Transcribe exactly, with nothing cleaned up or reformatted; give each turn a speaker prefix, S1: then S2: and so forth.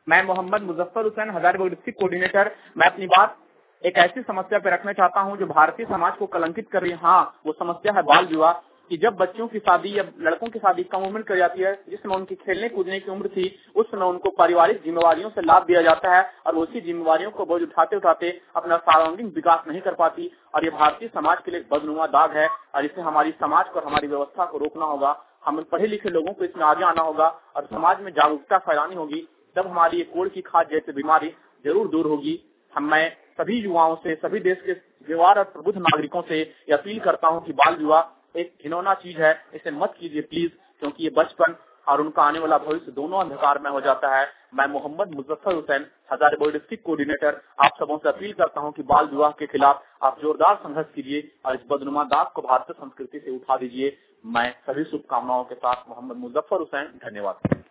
S1: मैं Mohammad Muzaffar Hussain, Hazaribagh district coordinator. मैं अपनी बात एक ऐसी समस्या पे रखना चाहता हूं जो भारतीय समाज को कलंकित कर रही है। हाँ, वो समस्या है बाल विवाह कि जब बच्चों की शादी या लड़कों की शादी कम उम्र कर जाती है, जिस समय उनकी खेलने कूदने की उम्र थी, उस समय उनको पारिवारिक जिम्मेवारियों से लाभ दिया जाता है और उसी जिम्मेवारियों को बोझ उठाते उठाते अपना सर्वांगीण विकास नहीं कर पाती। और ये भारतीय समाज के लिए बदनुमा दाग है और इसे हमारी समाज को और हमारी व्यवस्था को रोकना होगा। हम पढ़े लिखे लोगों को इसमें आगे आना होगा और समाज में जागरूकता फैलानी होगी। तब हमारी ये कोढ़ की खाद जैसी बीमारी जरूर दूर होगी। हम मैं सभी युवाओं से, सभी देश के व्यवहार और प्रबुद्ध नागरिकों से ये अपील करता हूं कि बाल विवाह एक घिनौना चीज है, इसे मत कीजिए प्लीज, क्योंकि ये बचपन और उनका आने वाला भविष्य दोनों अंधकार में हो जाता है। मैं मोहम्मद मुजफ्फर हुसैन, हजारीबाग डिस्ट्रिक्ट कोऑर्डिनेटर, आप सबों से अपील करता हूं कि बाल विवाह के खिलाफ आप जोरदार संघर्ष कीजिए और इस बदनुमा दाग को भारतीय संस्कृति से उठा दीजिए। मैं सभी शुभकामनाओं के साथ मोहम्मद मुजफ्फर हुसैन, धन्यवाद।